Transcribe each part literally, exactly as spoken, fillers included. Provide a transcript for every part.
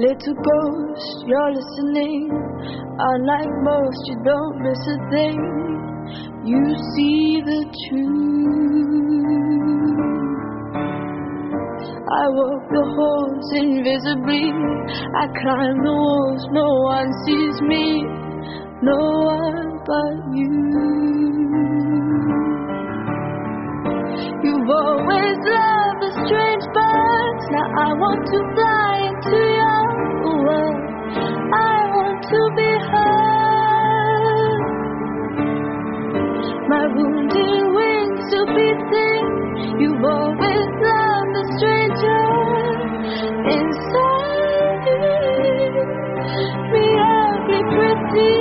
Little ghost, you're listening. Unlike most, you don't miss a thing. You see the truth. I walk the halls invisibly. I climb the walls, no one sees me. No one but you. You've always loved the strange birds. Now I want to fly into your world. I want to be heard. My wounded wings still beating. You've always loved the stranger inside me, ugly pretty.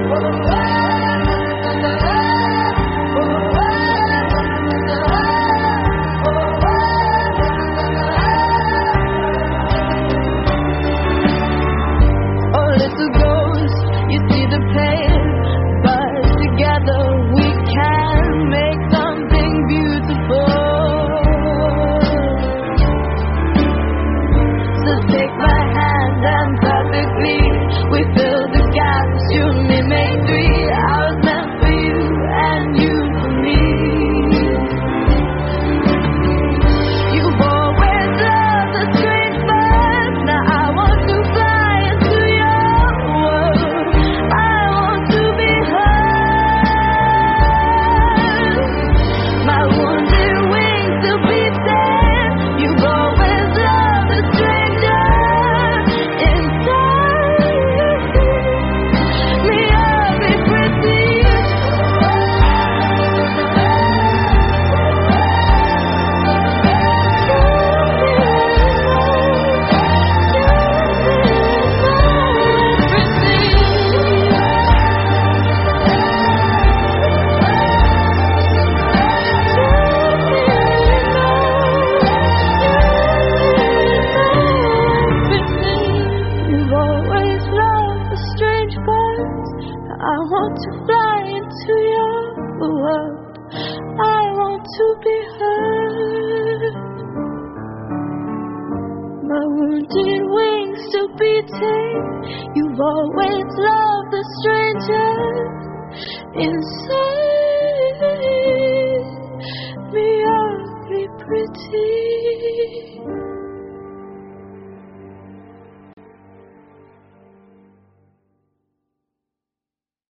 I want to fly into your world. I want to be heard. My wounded wings still beating. You've always loved the stranger inside.